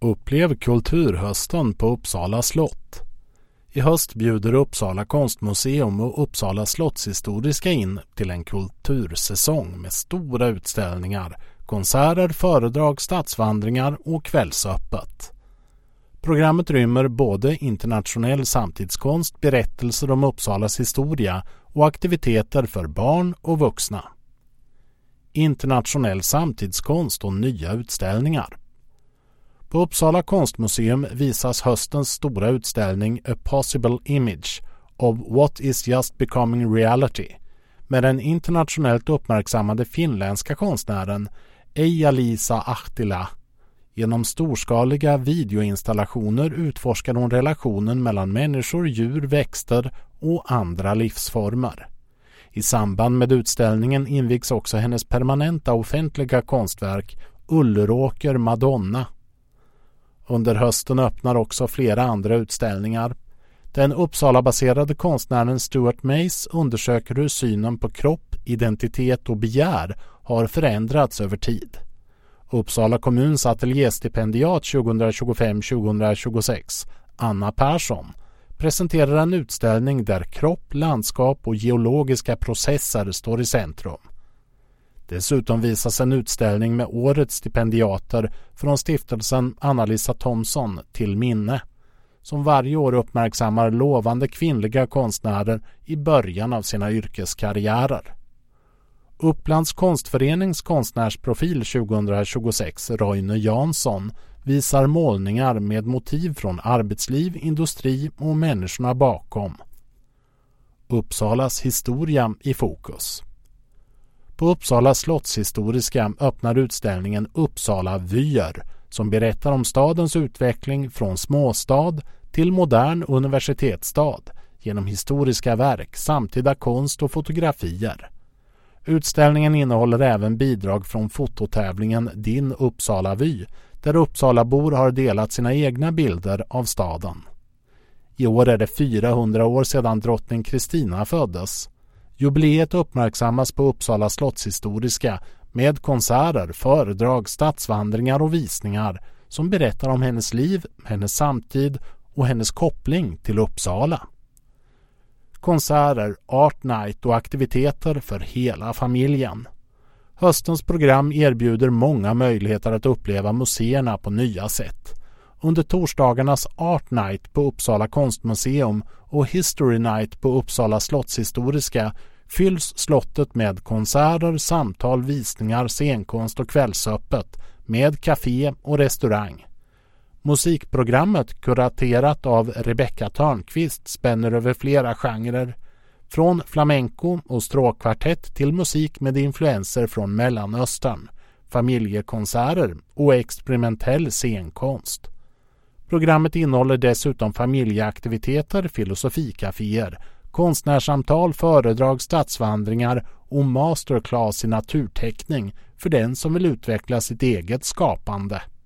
Upplev kulturhösten på Uppsala slott. I höst bjuder Uppsala konstmuseum och Uppsala slottshistoriska in till en kultursäsong med stora utställningar, konserter, föredrag, stadsvandringar och kvällsöppet. Programmet rymmer både internationell samtidskonst, berättelser om Uppsalas historia och aktiviteter för barn och vuxna. Internationell samtidskonst och nya utställningar. På Uppsala konstmuseum visas höstens stora utställning A Possible Image of What is Just Becoming Reality med den internationellt uppmärksammade finländska konstnären Eija-Liisa Ahtila. Genom storskaliga videoinstallationer utforskar hon relationen mellan människor, djur, växter och andra livsformer. I samband med utställningen invigs också hennes permanenta offentliga konstverk Ulleråker Madonna. Under hösten öppnar också flera andra utställningar. Den Uppsala-baserade konstnären Stuart Mays undersöker hur synen på kropp, identitet och begär har förändrats över tid. Uppsala kommuns ateljéstipendiat 2025-2026, Anna Persson, presenterar en utställning där kropp, landskap och geologiska processer står i centrum. Dessutom visas en utställning med årets stipendiater från stiftelsen Anna-Lisa Thomson till minne, som varje år uppmärksammar lovande kvinnliga konstnärer i början av sina yrkeskarriärer. Upplands konstförenings konstnärsprofil 2026, Roine Jansson, visar målningar med motiv från arbetsliv, industri och människorna bakom. Uppsalas historia i fokus. På Uppsala slottshistoriska öppnar utställningen Uppsala vyer som berättar om stadens utveckling från småstad till modern universitetsstad genom historiska verk, samtida konst och fotografier. Utställningen innehåller även bidrag från fototävlingen Din Uppsala vy, där Uppsalabor har delat sina egna bilder av staden. I år är det 400 år sedan drottning Kristina föddes. Jubileet uppmärksammas på Uppsala slottshistoriska med konserter, föredrag, stadsvandringar och visningar som berättar om hennes liv, hennes samtid och hennes koppling till Uppsala. Konserter, art night och aktiviteter för hela familjen. Höstens program erbjuder många möjligheter att uppleva museerna på nya sätt. Under torsdagarnas Art Night på Uppsala konstmuseum och History Night på Uppsala slottshistoriska fylls slottet med konserter, samtal, visningar, scenkonst och kvällsöppet med café och restaurang. Musikprogrammet, kuraterat av Rebecca Törnqvist, spänner över flera genrer, från flamenco och stråkkvartett till musik med influenser från Mellanöstern, familjekonserter och experimentell scenkonst. Programmet innehåller dessutom familjeaktiviteter, filosofikaféer, konstnärsamtal, föredrag, stadsvandringar och masterclass i naturteckning för den som vill utveckla sitt eget skapande.